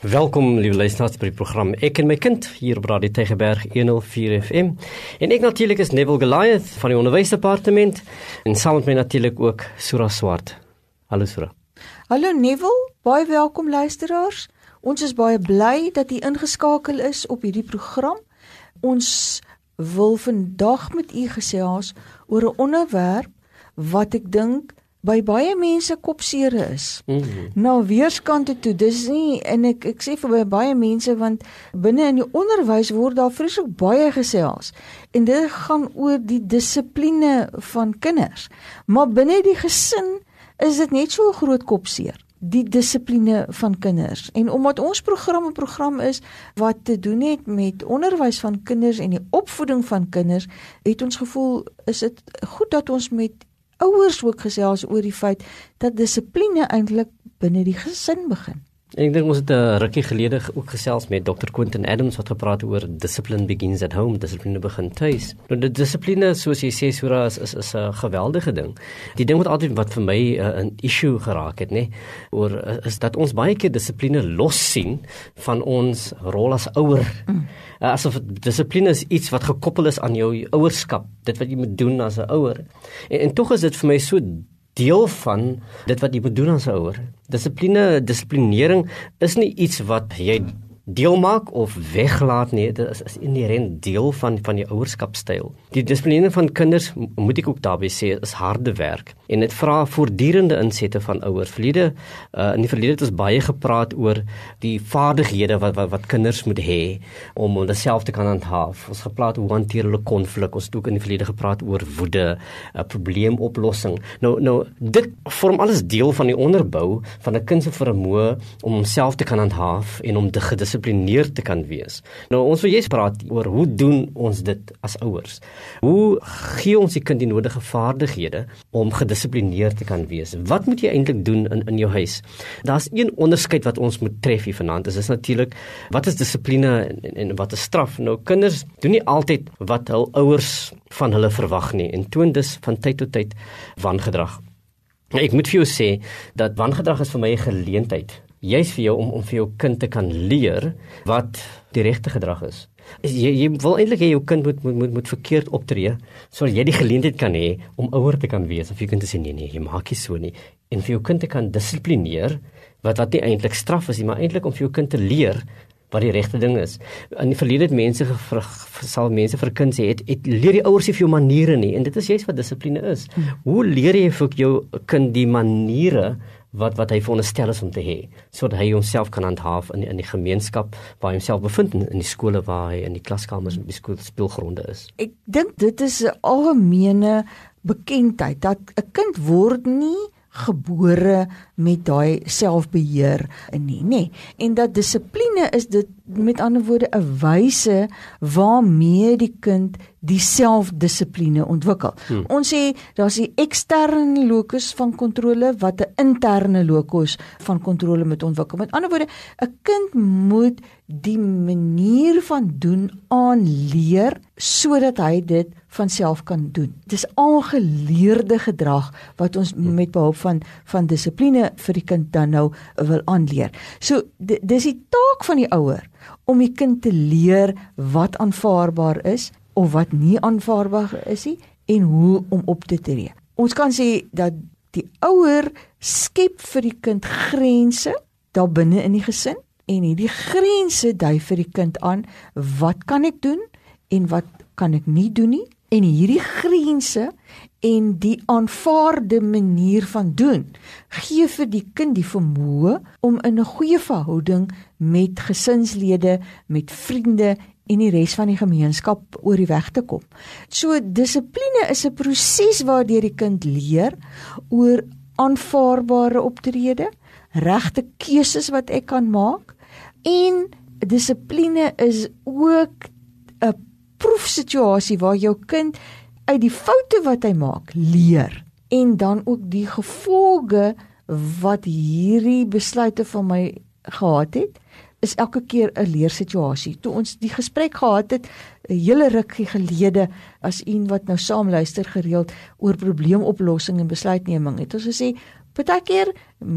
Welkom, lieve luisteraars, by die program Ek en my kind, hier op Radio Tygerberg 104 FM. En ek natuurlik is Neville Goliath van die onderwysdepartement, en saam met my natuurlik ook Sura Swart. Hallo Sura. Hallo Neville, baie welkom luisteraars. Ons is baie bly dat u ingeskakel is op hierdie program. Ons wil vandag met u gesels oor 'n onderwerp wat ek dink by baie mense kopseere is. Nou weerskante toe, dis nie, en ek sê vir baie mense, want binne in die onderwys word daar vreeslik baie gesels, en dit gaan oor die dissipline van kinders, maar binne die gesin is dit net so 'n groot kopseer, die dissipline van kinders, en omdat ons program 'n program is wat te doen het met onderwys van kinders en die opvoeding van kinders, het ons gevoel, is dit goed dat ons met ouers ook gesels oor die feit dat dissipline eintlik binne die gesin begin. Ek dink ons het 'n rukkie gelede ook gesels met Dr. Quentin Adams wat gepraat oor discipline begins at home, dissipline begin tuis. Nou die dissipline, soos jy sê Sura, is 'n geweldige ding. Die ding wat vir my 'n issue geraak het, nê, oor is dat ons baie keer dissipline los sien van ons rol as ouer. Asof dissipline is iets wat gekoppel is aan jou ouerskap, dit wat jy moet doen as 'n ouer. En tog is dit vir my so deel van dit wat jy moet doen as 'n ouer. Dissiplinering is nie iets wat jy deel maak of weglaat nie, dit is inherent deel van die ouerskapstyl. Die dissiplinering van kinders, moet ek ook daarby sê, is harde werk, en dit vra voortdurende insette van ouers. In die verlede het ons baie gepraat oor die vaardighede wat kinders moet hê om hulle self te kan handhaaf. Ons gepraat hoe hanteer hulle konflik, ons het ook in die verlede gepraat oor woede, probleemoplossing. Nou dit vorm alles deel van die onderbou van 'n kind se vermoë om homself te kan handhaaf en om gedisciplineerd te kan wees. Nou ons wil juist praat oor hoe doen ons dit as ouers? Hoe gee ons die kind die nodige vaardighede om gedisciplineerd te kan wees? Wat moet jy eintlik doen in jou huis? Daar's een onderskeid wat ons moet tref hier vanaand. Dit is natuurlik, wat is dissipline en wat is straf? Nou kinders doen nie altyd wat hul ouers van hulle verwag nie, en toon dus van tyd tot tyd wangedrag. Ek moet vir jou sê dat wangedrag is vir my 'n geleentheid, juist vir jou om vir jou kind te kan leer wat die regte gedrag is. Jy wil eintlik hê jou kind moet verkeerd optree, sodat jy die geleentheid kan hê om ouer te kan wees, of jy kind te sê, nee, jy maak nie so nie, en vir jou kind te kan dissiplineer, wat nie eintlik straf is nie, maar eintlik om vir jou kind te leer wat die regte ding is. In die verlede sal mense vir kind sê, leer die ouers nie vir jou maniere nie, en dit is juist wat dissipline is. Hoe leer jy vir jou kind die maniere wat hy veronderstel is om te hê, sodat hy homself kan handhaaf in die gemeenskap waar hy homself bevind, in die skole waar hy in die klaskamers en die speelgronde is. Ek dink dit is 'n algemene bekendheid, dat 'n kind word nie gebore met daai selfbeheer nie. En dat dissipline is dit, met ander woorde, 'n wyse waarmee die kind die selfdissipline ontwikkel. Ons sê, daar's die eksterne locus van kontrole wat 'n interne locus van kontrole moet ontwikkel. Met ander woorde, 'n kind moet die manier van doen aanleer, sodat hy dit van self kan doen. Dit is aangeleerde gedrag wat ons met behulp van dissipline vir die kind dan nou wil aanleer. So, dis die taak van die ouer om die kind te leer wat aanvaarbaar is of wat nie aanvaarbaar is nie, en hoe om op te tree. Ons kan sê dat die ouer skep vir die kind grense daar binne in die gesin, en hierdie grense dui vir die kind aan, wat kan ek doen en wat kan ek nie doen nie, en hierdie grense en die aanvaarde manier van doen gee vir die kind die vermoë om in 'n goeie verhouding met gesinslede, met vriende en die res van die gemeenskap oor die weg te kom. So dissipline is 'n proses waardeur die kind leer oor aanvaarbare optrede, regte keuses wat ek kan maak, en dissipline is ook 'n proefsituasie waar jou kind uit die foute wat hy maak leer, en dan ook die gevolge wat hierdie besluite van my gehad het, is elke keer 'n leersituasie. Toe ons die gesprek gehad het 'n hele rukkie gelede, as een wat nou saam luister gereeld oor probleemoplossing en besluitneming, het ons gesê, Partykeer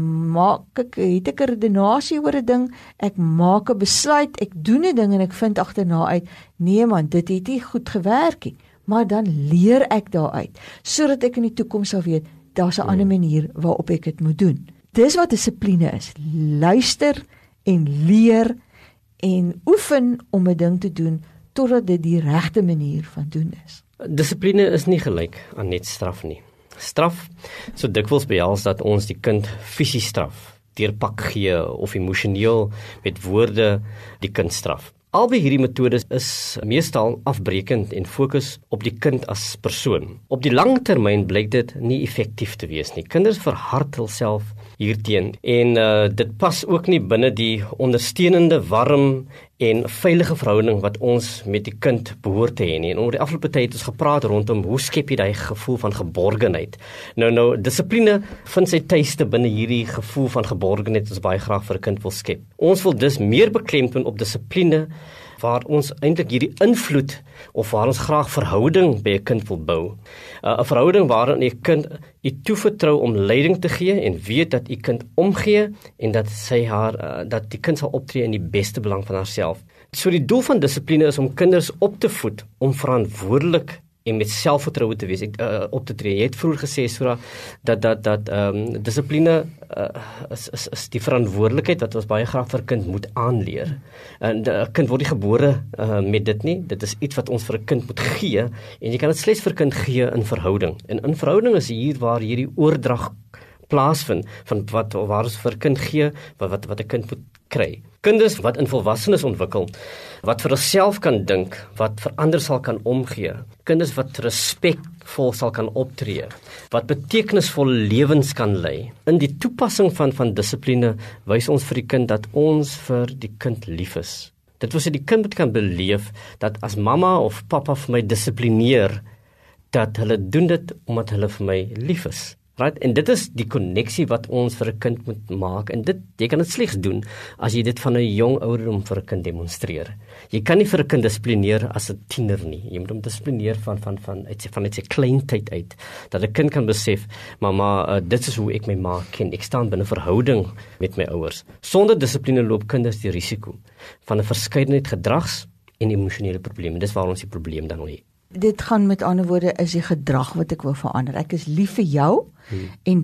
het ek 'n redenasie oor 'n ding, ek maak 'n besluit, ek doen 'n ding en ek vind agterna uit, nee man, dit het nie goed gewerk nie. Maar dan leer ek daaruit, sodat ek in die toekoms sal weet, daar's 'n ander manier waarop ek dit moet doen. Dis wat dissipline is. Luister en leer en oefen om 'n ding te doen totdat dit die regte manier van doen is. Dissipline is nie gelyk aan net straf nie. Straf, so dikwels behels dat ons die kind fisies straf, deur pak gee of emosioneel met woorde die kind straf. Albei hierdie metodes is meestal afbreekend en fokus op die kind as persoon. Op die lang termyn blyk dit nie effektief te wees nie. Kinders verhard hulself hierteen en dit pas ook nie binne die ondersteunende, warm en veilige verhouding wat ons met die kind behoort te hê nie. En oor die afgelope tyd het ons gepraat rondom hoe skep jy daai gevoel van geborgenheid. Nou dissipline vind sy tuiste binne hierdie gevoel van geborgenheid wat ons baie graag vir 'n kind wil skep. Ons wil dus meer beklemtoon op dissipline waar ons eintlik hierdie invloed of waar ons graag verhouding by 'n kind wil bou. 'n Verhouding waarin 'n kind u toevertrou om leiding te gee en weet dat u kind omgee en dat dat die kind sal optree in die beste belang van haarself. So die doel van dissipline is om kinders op te voed om verantwoordelik en met selfvertroue te wees, op te tree. Jy het vroeër gesê, Sura, dat dissipline is die verantwoordelikheid wat ons baie graag vir 'n kind moet aanleer. En 'n kind word nie gebore met dit nie, dit is iets wat ons vir 'n kind moet gee, en jy kan dit slegs vir 'n kind gee in verhouding. En in verhouding is hier waar hierdie oordrag plaasvind, van waar ons vir 'n kind gee, wat 'n kind moet kry. Kinders wat in volwassenes ontwikkel, wat vir hulself kan dink, wat vir ander sal kan omgee. Kinders wat respekvol sal kan optree, wat betekenisvolle lewens kan lei. In die toepassing van dissipline wys ons vir die kind dat ons vir die kind lief is. Dit wil sê die kind kan beleef dat as mamma of papa vir my dissiplineer, dat hulle doen dit omdat hulle vir my lief is. Right? En dit is die konneksie wat ons vir 'n kind moet maak, en jy kan dit slegs doen as jy dit van 'n jong ouderdom vir 'n kind demonstreer. Jy kan nie vir 'n kind dissiplineer as 'n tiener nie. Jy moet hom dissiplineer vanuit sy kleintyd uit, dat 'n kind kan besef, mamma, dit is hoe ek my ma ken. Ek staan binne verhouding met my ouers. Sonder dissipline loop kinders die risiko van 'n verskeidenheid gedrags en emosionele probleme. Dis waar ons die probleem dan lê. Dit gaan met ander woorde is die gedrag wat ek wil verander. Ek is lief vir jou en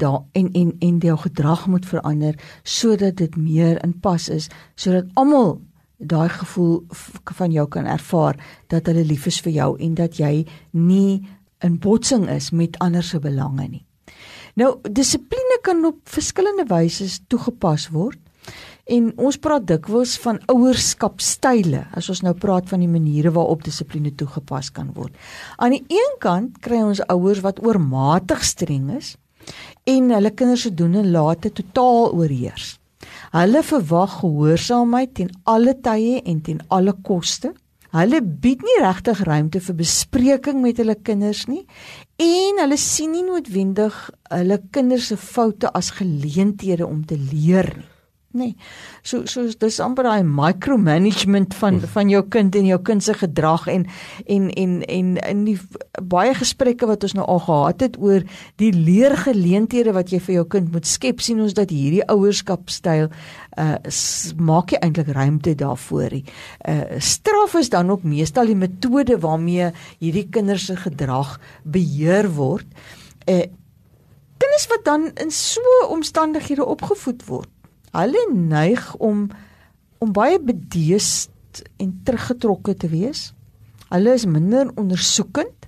jou gedrag moet verander sodat dit meer in pas is, sodat almal daai gevoel van jou kan ervaar dat hulle lief is vir jou en dat jy nie in botsing is met ander se belange nie. Nou, dissipline kan op verskillende wyse toegepas word. En ons praat dikwels van ouerskapstyle, as ons nou praat van die maniere waarop dissipline toegepas kan word. Aan die een kant kry ons ouers wat oormatig streng is en hulle kinders se doen en late totaal oorheers. Hulle verwag gehoorsaamheid ten alle tye en ten alle koste. Hulle bied nie regtig ruimte vir bespreking met hulle kinders nie, en hulle sien nie noodwendig hulle kinders se foute as geleenthede om te leer nie. Nee, so dis amper daai micromanagement van jou kind en jou kind se gedrag en die baie gesprekke wat ons nou al gehad het oor die leergeleenthede wat jy vir jou kind moet skep, sien ons dat hierdie ouerskapstyl maak jy eintlik ruimte daarvoor. Straf is dan ook meestal die metode waarmee hierdie kinders se gedrag beheer word. Kinders wat dan in so omstandighede opgevoed word, hulle neig om baie bedeesd en teruggetrokke te wees. Hulle is minder ondersoekend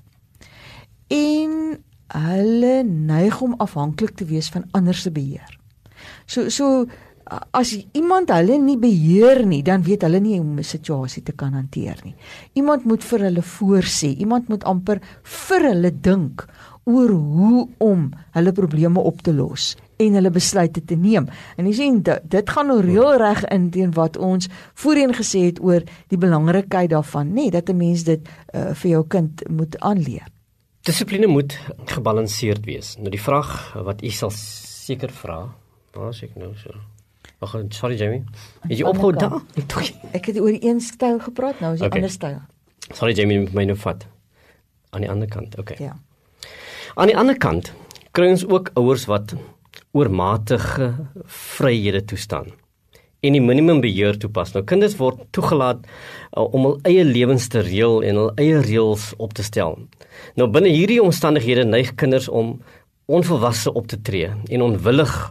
en hulle neig om afhanklik te wees van ander se beheer. So as iemand hulle nie beheer nie, dan weet hulle nie hoe om 'n situasie te kan hanteer nie. Iemand moet vir hulle voorsê, iemand moet amper vir hulle dink oor hoe om hulle probleme op te los en hulle besluite te neem. En jy sien, dit gaan nou reël reg in teen wat ons voorheen gesê het oor die belangrikheid daarvan, nee, dat 'n mens dit vir jou kind moet aanleer. Dissipline moet gebalanseerd wees. Nou die vraag wat u sal seker vra, waar is ek nou so? Sorry Jamie, het jy ophou daar? Ek het oor een styl gepraat, nou is die ander styl. Sorry Jamie, met my nou vat. Aan die ander kant, okay. Ja. Aan die ander kant kry ons ook ouers wat oormatige vryhede toestaan en die minimum beheer toepas. Nou kinders word toegelaat om hul eie lewens te reël en hul eie reëls op te stel. Nou binne hierdie omstandighede neig kinders om onvolwasse op te tree en onwillig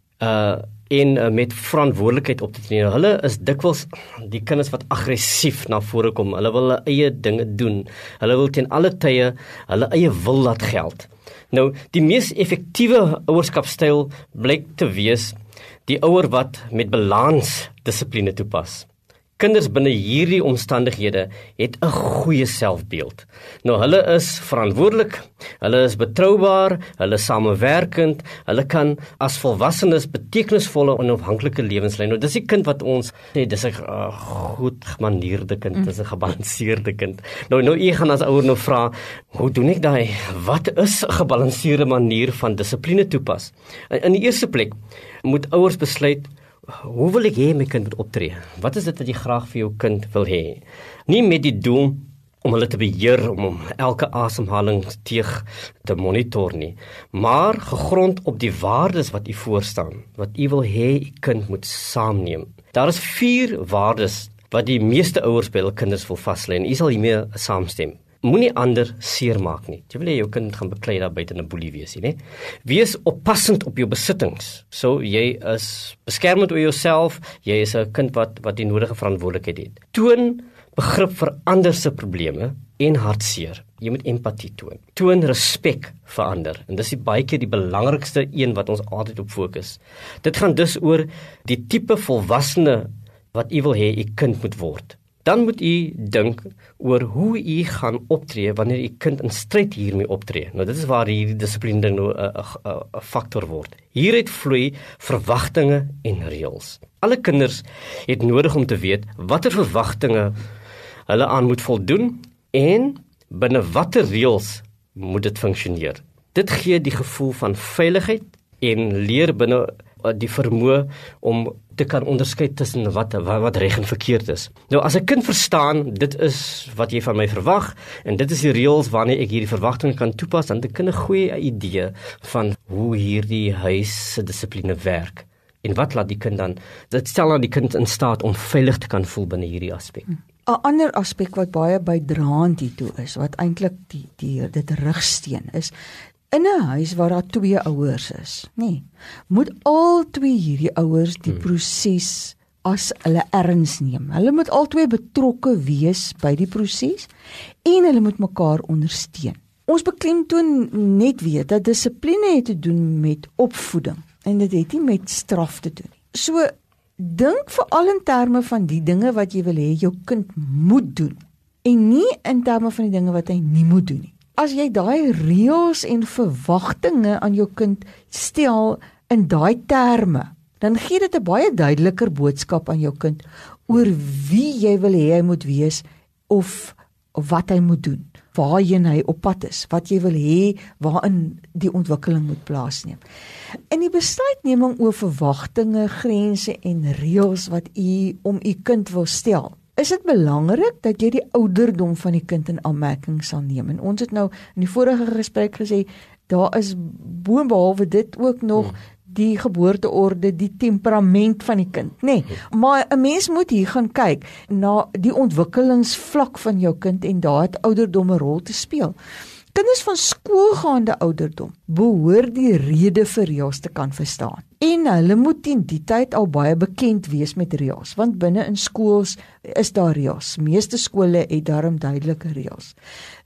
en met verantwoordelikheid op te tree. Hulle is dikwels die kinders wat aggressief na vore kom. Hulle wil hulle eie dinge doen. Hulle wil teen alle tye hulle eie wil laat geld. Nou, die mees effektiewe ouerskapstyl blyk te wees die ouer wat met balans dissipline toepas. Kinders binne hierdie omstandighede het 'n goeie selfbeeld. Nou hulle is verantwoordelik, hulle is betroubaar, hulle is samewerkend, hulle kan as volwassenes betekenisvolle en onafhanklike lewens lei. Nou dis die kind wat ons sê dis 'n goed gemanierde kind, dis 'n gebalanseerde kind. Nou jy gaan as ouer nou vra, hoe doen ek daai? Wat is 'n gebalanseerde manier van dissipline toepas? In die eerste plek moet ouers besluit, hoe wil ek hê my kind moet optree? Wat is dit wat jy graag vir jou kind wil hê? Nie met die doel om hulle te beheer, om elke asemhalingsteeg te monitor nie, maar gegrond op die waardes wat u voorstaan, wat u wil hê u kind moet saamneem. Daar is 4 waardes wat die meeste ouers by hul kinders wil vaslê en u sal hiermee saamstem. Moenie ander seermaak nie. Jy wil hê jou kind gaan beklei daar buite 'n boelie wees, nie? Wees oppassend op jou besittings. So jy is beskermend oor jouself, jy is 'n kind wat die nodige verantwoordelikheid het. Toon begrip vir ander se probleme en hartseer. Jy moet empatie toon. Toon respek vir ander. En dis baie keer die belangrikste een wat ons altyd op fokus. Dit gaan dus oor die tipe volwassene wat u wil hê u kind moet word. Dan moet u dink oor hoe u gaan optree wanneer u kind in stryd hiermee optree. Nou dit is waar hierdie dissipline ding nou 'n faktor word. Hieruit vloei verwagtinge en reëls. Alle kinders het nodig om te weet watter verwagtinge hulle aan moet voldoen en binne watter reëls moet dit funksioneer. Dit gee die gevoel van veiligheid en leer binne die vermoë om te kan onderskei tussen wat reg en verkeerd is. Nou as 'n kind verstaan, dit is wat jy van my verwag en dit is die reëls waarna ek hierdie verwagtinge kan toepas, dan kan 'n goeie idee van hoe hierdie huis se dissipline werk. En wat laat die kind dan, dit stel dan die kind in staat om veilig te kan voel binne hierdie aspek. 'n Ander aspek wat baie bydraend hiertoe is, wat eintlik dit rigsteen is, in 'n huis waar daar 2 ouers is, moet al 2 hierdie ouers die proses as hulle erns neem. Hulle moet al 2 betrokke wees by die proses en hulle moet mekaar ondersteun. Ons beklemtoon net weer dat dissipline het te doen met opvoeding en dit het nie met straf te doen nie. So dink veral in terme van die dinge wat jy wil hê jou kind moet doen en nie in terme van die dinge wat hy nie moet doen nie. As jy daai reëls en verwagtinge aan jou kind stel in daai terme, dan gee dit 'n baie duideliker boodskap aan jou kind oor wie jy wil hê hy moet wees of wat hy moet doen, waarheen hy op pad is, wat jy wil hê waarin die ontwikkeling moet plaasneem. In die besluitneming oor verwagtinge, grense en reëls wat u om u kind wil stel, is dit belangrik dat jy die ouderdom van die kind in aanmerking sal neem. En ons het nou in die vorige gesprek gesê, daar is boonbehalwe dit ook nog die geboorteorde, die temperament van die kind, Maar 'n mens moet hier gaan kyk na die ontwikkelingsvlak van jou kind en daar het ouderdom 'n rol te speel. Kinders van skoolgaande ouderdom behoort die rede vir reëls te kan verstaan. En hulle moet teen die tyd al baie bekend wees met reëls, want binne in skools is daar reëls. Meeste skole het daarom duidelike reëls.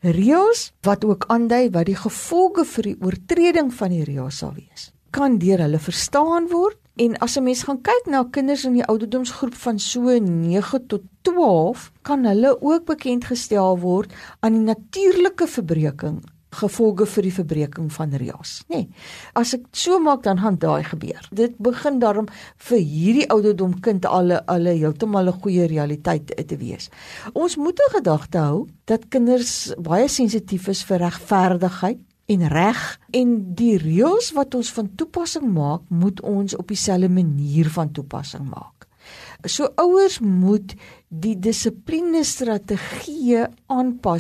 Reëls wat ook aandui wat die gevolge vir die oortreding van die reëls sal wees, kan deur hulle verstaan word. En as 'n mens gaan kyk na kinders in die ouderdomsgroep van so 9 tot 12, kan hulle ook bekend gestel word aan die natuurlike verbreeking, gevolge vir die verbreeking van reëls. As ek so maak, dan gaan daai gebeur. Dit begin daarom vir hierdie ouderdom kind alle heeltemal 'n goeie realiteit te wees. Ons moet 'n gedagte hou dat kinders baie sensitief is vir regverdigheid en reg, en die reëls wat ons van toepassing maak, moet ons op dieselfde manier van toepassing maak. So ouers moet die dissipline strategieë aanpas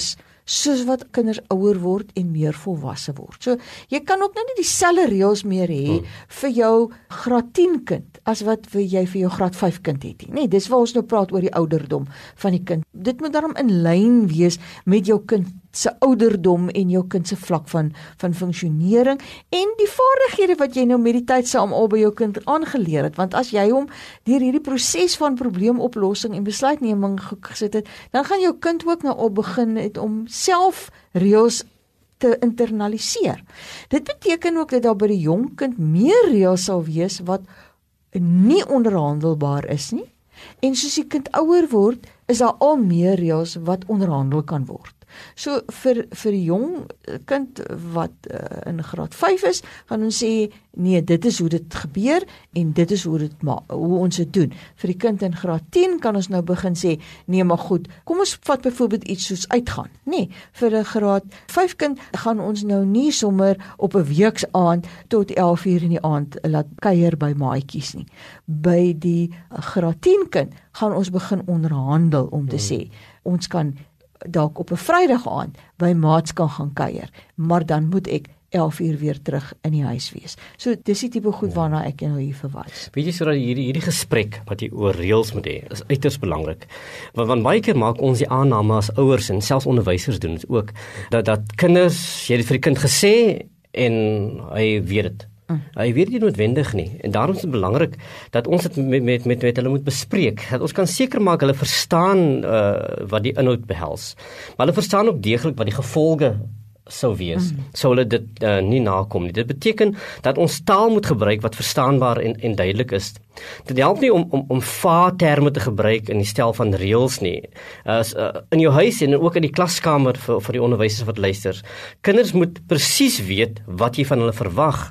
soos wat kinders ouer word en meer volwasse word. So jy kan ook nou nie dieselfde reëls meer hê vir jou graad 10 kind as wat jy vir jou graad 5 kind het nie. Nee, dis waar ons nou praat oor die ouderdom van die kind. Dit moet daarom in lyn wees met jou kind se ouderdom en jou kind se vlak van funksionering en die vaardighede wat jy nou met die tyd saam al by jou kind aangeleer het, want as jy hom deur hierdie proses van probleemoplossing en besluitneming gesit het, dan gaan jou kind ook nou al begin het om self reëls te internaliseer. Dit beteken ook dat daar by die jong kind meer reëls sal wees wat nie onderhandelbaar is nie, en soos die kind ouer word, is daar al meer reëls wat onderhandel kan word. So vir die jong kind wat in graad 5 is, gaan ons sê, nee, dit is hoe dit gebeur en dit is hoe ons dit doen. Vir die kind in graad 10 kan ons nou begin sê, nee, maar goed, kom ons vat byvoorbeeld iets soos uitgaan. Nee, vir 'n graad 5 kind gaan ons nou nie sommer op 'n weeksaand tot 11 uur in die aand laat kuier by maatjies nie. By die graad 10 kind gaan ons begin onderhandel om te sê, ons kan dalk op 'n Vrydag aand by maats kan gaan kuier, maar dan moet ek 11 uur weer terug in die huis wees. So dis die tipe goed waarna ek nou hier verwys. Weet jy, sodat hierdie gesprek wat jy oor reëls moet hê, is uiters belangrik. Want baie keer maak ons die aanname as ouers en selfs onderwysers doen dit ook, dat kinders, jy het dit vir die kind gesê en hy weet dit. Hy weet nie noodwendig nie, en daarom is dit belangrik dat ons dit met hulle moet bespreek, dat ons kan seker maak hulle verstaan wat die inhoud behels, maar hulle verstaan ook deeglik wat die gevolge sou wees, sou hulle dit nie nakom nie. Dit beteken dat ons taal moet gebruik wat verstaanbaar en duidelik is. Dit help nie om vaarterme te gebruik in die stel van reëls nie. In jou huis en ook in die klaskamer vir die onderwysers wat luister. Kinders moet presies weet wat jy van hulle verwag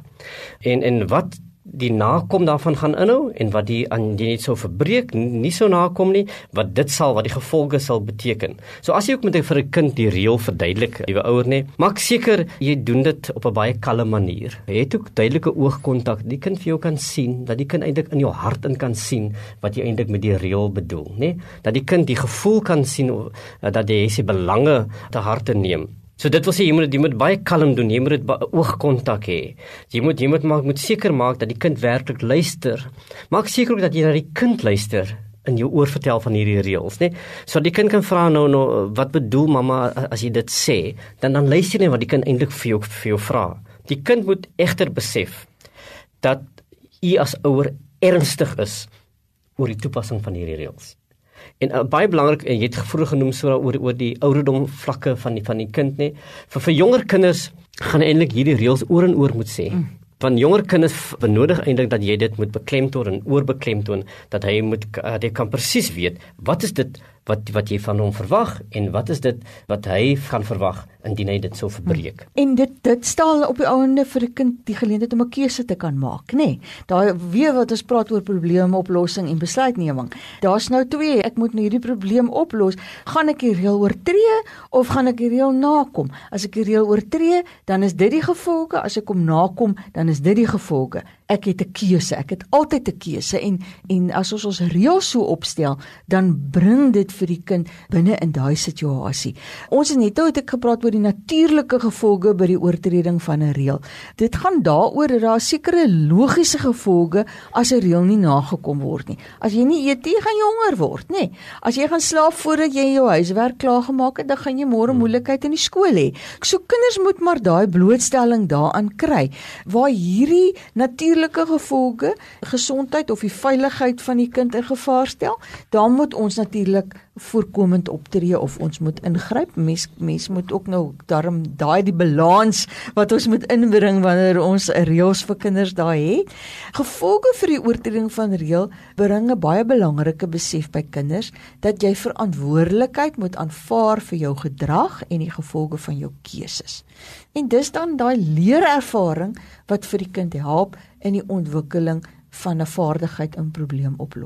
en wat die nakom daarvan gaan inhou en wat die net sou verbreek, nie sou nakom nie, wat die gevolge sal beteken. So as jy ook met vir 'n kind die reël verduidelik, jy ouer nie, maak seker jy doen dit op 'n baie kalme manier. Jy het ook duidelike oogkontak, die kind vir jou kan sien, dat die kind eintlik in jou hart in kan sien wat jy eintlik met die reël bedoel, nê? Dat die kind die gevoel kan sien dat jy se belange te harte neem. So dit wil sê, jy moet baie kalm doen, jy moet dit oogkontak hê. Jy moet seker maak dat die kind werklik luister. Maak seker ook dat jy na die kind luister in jou oor vertel van hierdie reëls, né? So die kind kan vra nou wat bedoel mamma as jy dit sê, dan luister jy wat die kind eintlik vir jou vra. Die kind moet egter besef dat jy as ouer ernstig is oor die toepassing van hierdie reëls. En baie belangrik, jy het vroeër genoem oor die ouderdom vlakke van die kind, nee. Vir jonger kinders gaan eintlik hierdie reëls oor en oor moet sê. Van jonger kinders benodig eintlik dat jy dit moet beklemtoon en oorbeklemtoon, dat hy kan presies weet, wat is dit wat jy van hom verwag en wat is dit wat hy gaan verwag indien hy dit sou verbreek. En dit stel op die ouende vir 'n kind die geleentheid om 'n keuse te kan maak, nê? Nee, daai weer wat ons praat oor probleemoplossing en besluitneming. Daar's nou twee, ek moet nou hierdie probleem oplos. Gaan ek die reël oortree of gaan ek die reël nakom? As ek die reël oortree, dan is dit die gevolge, as ek hom nakom, dan is dit die gevolge. Ek het 'n keuse, ek het altyd 'n keuse en as ons reëls so opstel, dan bring dit vir die kind binne in daai situasie. Ons het ek gepraat oor die natuurlike gevolge by die oortreding van 'n reël. Dit gaan daaroor dat daar sekere logiese gevolge as 'n reël nie nagekom word nie. As jy nie eet nie, gaan jy honger word, nê? As jy gaan slaap voordat jy jou huiswerk klaar gemaak het, dan gaan jy môre moeilikheid in die skool hê. So kinders moet maar daai blootstelling daaraan kry, waar hierdie natuurlike gevolge, gesondheid of die veiligheid van die kind in gevaar stel, dan moet ons natuurlik voorkomend optree of ons moet ingryp. Mens moet ook nou daarom die balans wat ons moet inbring wanneer ons reëls vir kinders daar het. Gevolge vir die oortreding van reël bring 'n baie belangrike besef by kinders dat jy verantwoordelikheid moet aanvaar vir jou gedrag en die gevolge van jou keuses. En dis dan daai leerervaring wat vir die kind help in die ontwikkeling van 'n vaardigheid in probleemoplossing.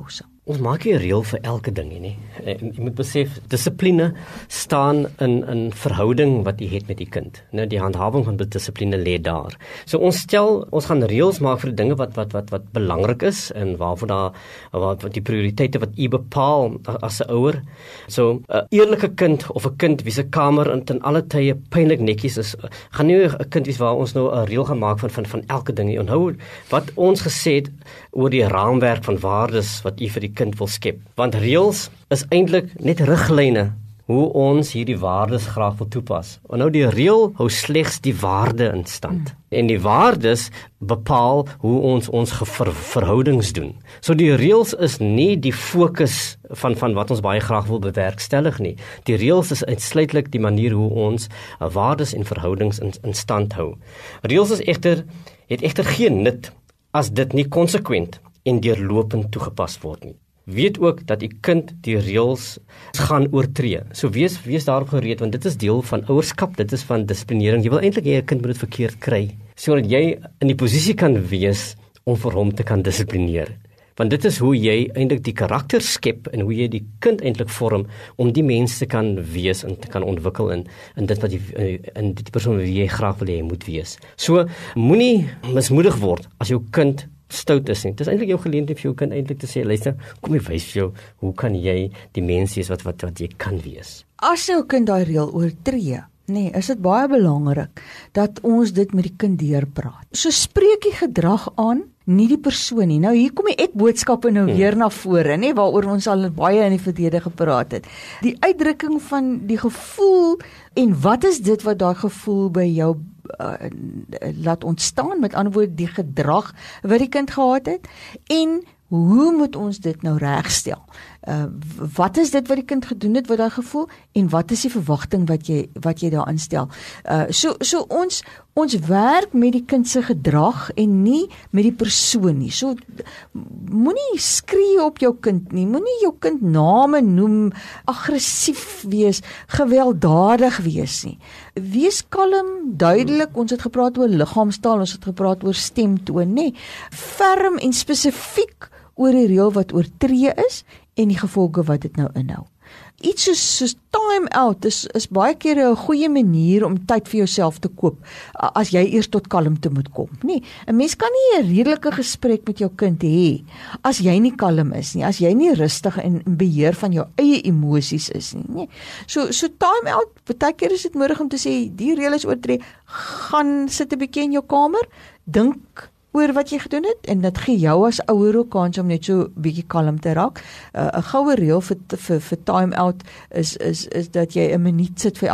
ons maak nie 'n reël vir elke ding nie. Jy moet besef, dissipline staan in verhouding wat jy het met die kind. Nou die handhawing van dissipline lê daar. So ons gaan reëls maak vir die dinge wat belangrik is en waarvoor wat die prioriteite wat jy bepaal as 'n ouer. So 'n eerlike kind of 'n kind wie se kamer in alle tye pynlik netjies is, gaan nie 'n kind wees waar ons nou 'n reël gaan maak van elke ding nie. Onthou wat ons gesê het oor die raamwerk van waardes wat jy vir die kind wil skep. Want reëls is eintlik net riglyne hoe ons hierdie waardes graag wil toepas. En nou die reël hou slegs die waarde in stand. En die waardes bepaal hoe ons verhoudings doen. So die reëls is nie die fokus van wat ons baie graag wil bewerkstellig nie. Die reëls is uitsluitlik die manier hoe ons waardes en verhoudings in stand hou. Reëls het egter geen nut as dit nie konsekwent en deurlopend toegepas word nie. Weet ook dat die kind die reëls gaan oortree. So wees daarop gereed, want dit is deel van ouerskap, dit is van dissiplinering. Jy wil eintlik hê 'n kind moet dit verkeerd kry, sodat jy in die posisie kan wees om vir hom te kan dissiplineer. Want dit is hoe jy eintlik die karakter skep en hoe jy die kind eintlik vorm om die mens te kan wees en te kan ontwikkel in dit wat in die persoon wie jy graag wil hê hy moet wees. So moenie mismoedig word as jou kind stout is nie. Dit is eintlik jou geleentheid vir jou kind eintlik te sê, luister, kom ek wys vir jou, hoe kan jy die mens wees wat jy kan wees. As jou kind daai reël oortree, is dit baie belangrik dat ons dit met die kind deurpraat. So spreek die gedrag aan, nie die persoon nie. Nou hier kom die ek-boodskappe nou weer na vore, waaroor ons al baie in die verlede gepraat het. Die uitdrukking van die gevoel en wat is dit wat daai gevoel by jou laat ontstaan, met ander woorde die gedrag wat die kind gehad het, en hoe moet ons dit nou regstel? Wat is dit wat die kind gedoen het, wat daai gevoel, en wat is die verwagting wat jy daar instel? So ons werk met die kind se gedrag en nie met die persoon nie. So moenie skree op jou kind nie, moenie jou kind name noem, aggressief wees, gewelddadig wees nie. Wees kalm, duidelik, ons het gepraat oor liggaamstaal, ons het gepraat oor stemtoon, ferm en spesifiek oor die reël wat oortree is en die gevolge wat dit nou inhou. Iets soos time out is baie keer 'n goeie manier om tyd vir jouself te koop as jy eers tot kalmte moet kom. 'n Mens kan nie 'n redelike gesprek met jou kind hê as jy nie kalm is nie, as jy nie rustig en in beheer van jou eie emosies is nie. So time out, baie keer is dit nodig om te sê die reël is oortree, gaan sit 'n bietjie in jou kamer, dink oor wat jy gedoen het, en dit gee jou as ouer ook kans om net so bietjie kalm te raak. 'n Goue reël vir time out is dat jy 'n minuut sit vir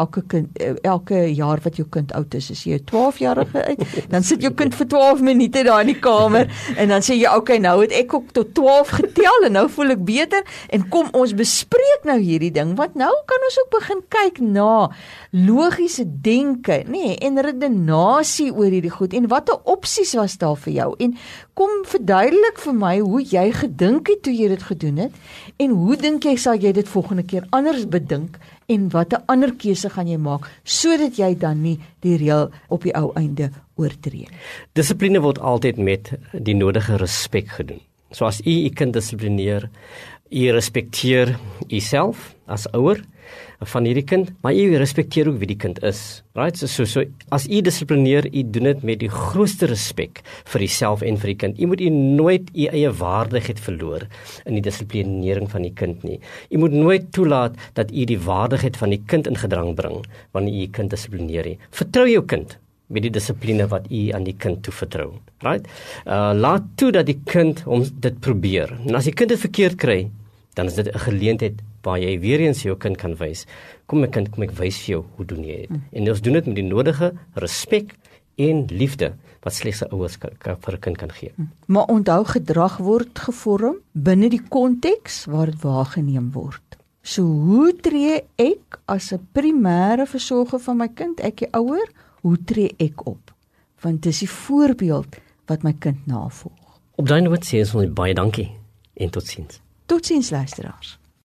elke jaar wat jou kind oud is. As jy 'n 12-jarige uit, dan sit jou kind vir 12 minute daar in die kamer en dan sê jy, okay, nou het ek ook tot 12 getel en nou voel ek beter en kom ons bespreek nou hierdie ding, want nou kan ons ook begin kyk na logiese denke, en redenasie oor hierdie goed en watter opsies was daar vir jou, en kom verduidelik vir my hoe jy gedink het toe jy dit gedoen het, en hoe dink jy sal jy dit volgende keer anders bedink, en watter ander keuse gaan jy maak, sodat jy dan nie die reël op die ou einde oortree. Dissipline word altyd met die nodige respek gedoen. So as jy kind dissiplineer, jy respekteer jouself as ouer van hierdie kind, maar jy respekteer ook wie die kind is. Right? So as jy dissiplineer, jy doen dit met die grootste respek vir jouself en vir die kind. Jy moet nooit jy eie waardigheid verloor in die dissiplinering van die kind nie. Jy moet nooit toelaat dat jy die waardigheid van die kind in gedrang bring wanneer jy kind dissiplineer. Vertrou jou kind met die dissipline wat jy aan die kind toevertrou. Right? Laat toe dat die kind dit probeer. En as die kind dit verkeerd kry, dan is dit 'n geleentheid waar jy weer eens jou kind kan wys. Kom ek wys vir jou, hoe doen jy dit? En ons doen dit met die nodige respek en liefde wat slegs 'n ouers vir 'n kind kan gee. Maar onthou, gedrag word gevorm binne die konteks waar dit waargeneem word. So hoe tree ek as 'n primêre versorger van my kind, ek die ouer, hoe tree ek op? Want dis die voorbeeld wat my kind navolg. Op daai noot sê ons baie dankie en totsiens. Totsiens luisteraars.